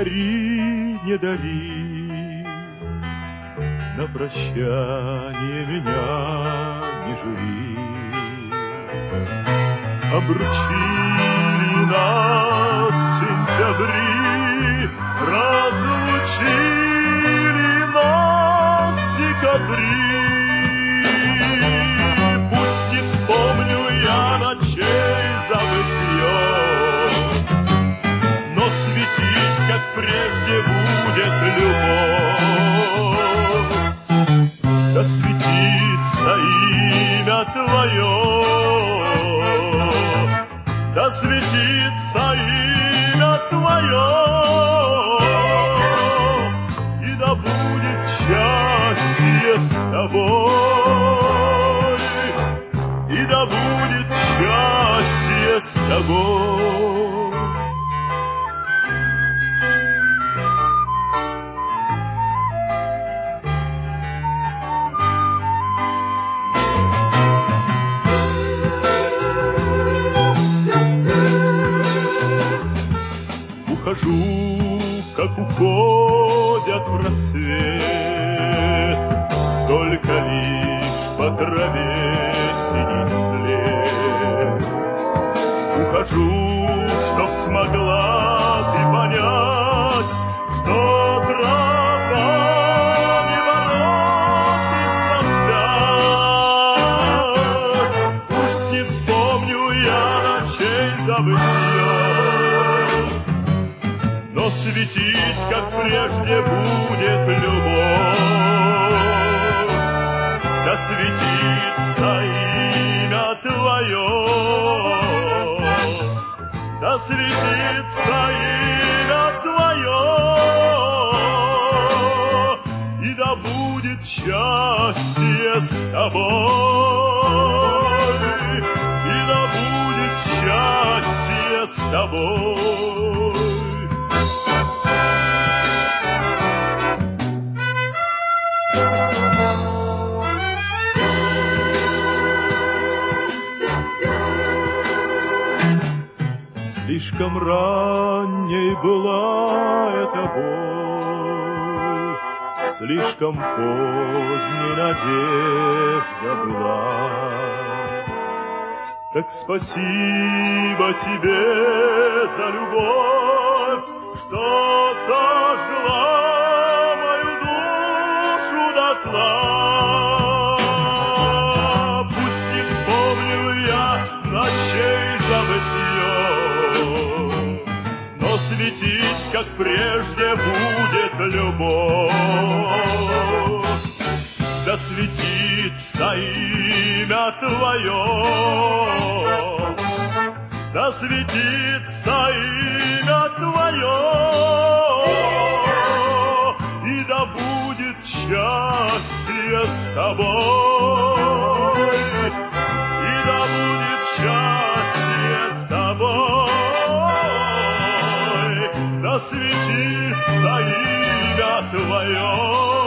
дари, не дари, на прощание меня не жури. Обручили нас сентябри, разлучили нас декабри. Пусть не вспомню я ночей забытье, но светить, как прежде, будет любовь. Да светится имя Твое, да светится имя Твое, и да будет счастье с Тобой, и да будет счастье с Тобой. Ухожу, как уходят в рассвет, только лишь по траве синий след. Ухожу, чтоб смогла ты понять, что тропа не воротится вспять. Пусть не вспомню я ночей забытье, но светить, как прежде, будет любовь. Да светится имя Твое, да светится имя Твое, и да будет счастье с Тобой, и да будет счастье с Тобой. Слишком ранней была эта боль, слишком поздней надежда была. Так спасибо тебе за любовь, что сожгла мою душу дотла. Пусть не вспомню я ночей забытье, но светить, как прежде, будет любовь. Да светится имя Твое, да светится имя Твое, и да будет счастье с Тобой, и да будет счастье с Тобой, да светится имя Твое.